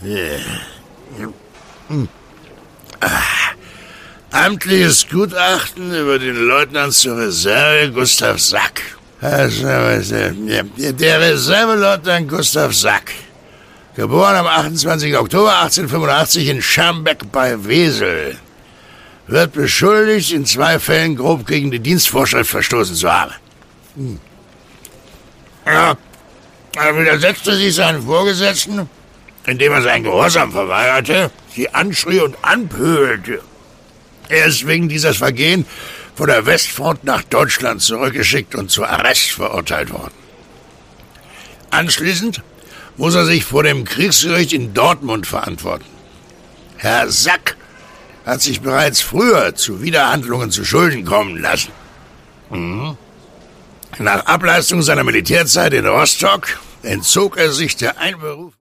Amtliches Gutachten über den Leutnant zur Reserve Gustav Sack. Also, der Reserveleutnant Gustav Sack, geboren am 28. Oktober 1885 in Scharmbeck bei Wesel, wird beschuldigt, in 2 Fällen grob gegen die Dienstvorschrift verstoßen zu haben. Er widersetzte sich seinen Vorgesetzten, indem er seinen Gehorsam verweigerte, sie anschrie und anpöbelte. Er ist wegen dieses Vergehen von der Westfront nach Deutschland zurückgeschickt und zu Arrest verurteilt worden. Anschließend muss er sich vor dem Kriegsgericht in Dortmund verantworten. Herr Sack hat sich bereits früher zu Widerhandlungen zu Schulden kommen lassen. Nach Ableistung seiner Militärzeit in Rostock entzog er sich der Einberufung.